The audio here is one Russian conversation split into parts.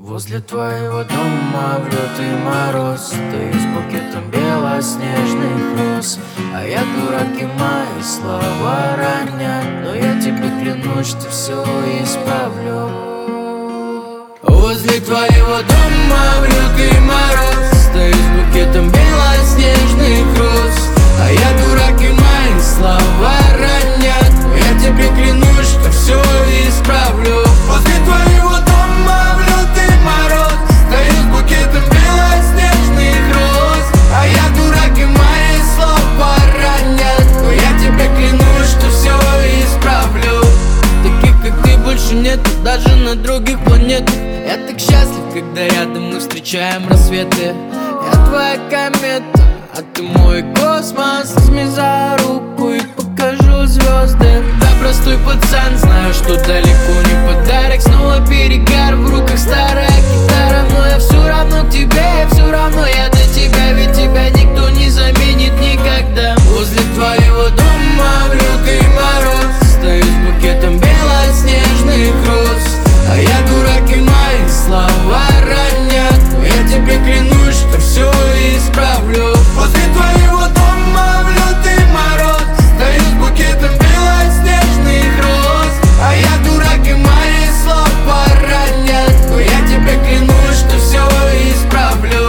Возле твоего дома в лютый мороз стою с букетом белоснежных роз. А я дурак, и мои слова ранят, но я тебе клянусь, что все исправлю. Возле твоего дома в лютый мороз стою с букетом белоснежных роз. А я дурак, и мои слова ранят, но я тебе клянусь, что все исправлю. Возле твоего дома в лютый мороз стою с букетом белоснежных роз. А я дурак, и мои слова ранят, но я тебе клянусь, что все исправлю. Таких, как ты, больше нету, даже на других планетах. Я так счастлив, когда рядом мы встречаем рассветы. Я твоя комета, а ты мой космос. Возьми за руку и покажу звезды. Да, простой пацан, знаю, что далеко не подарок. Снова перегар, в руках старая гитара. Но я все равно к тебе, все равно я для тебя. Ведь тебя никто не заменит никогда. Возле твоего дома в лютый мороз стою с букетом белоснежных роз. А я дурак, и мои слова ранят, но я тебе клянусь, что все исправлю. Возле твоего дома в лютый мороз стою с букетом белоснежных роз. А я дурак, и мои слова ранят, но я тебе клянусь, что все исправлю.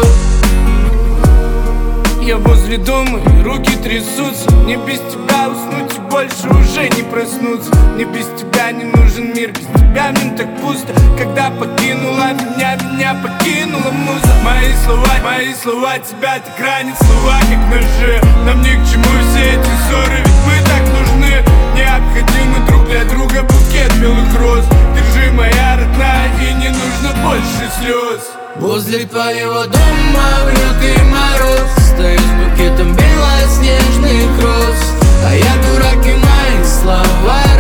Я возле дома, и руки трясутся. Мне без тебя уснуть и больше уже не проснуться. Мне без тебя не нужен мир, без тебя в нем так пусто. Когда покинула меня покинула муза. Мои слова тебя так ранят, слова как ножи. Нам ни к чему все эти ссоры, ведь мы так нужны. Необходимы друг для друга букет белых роз. Держи, моя родная, и не нужно больше слез. Возле твоего дома в лютый мороз стою с букетом белоснежных роз. А я дурак, и мои слова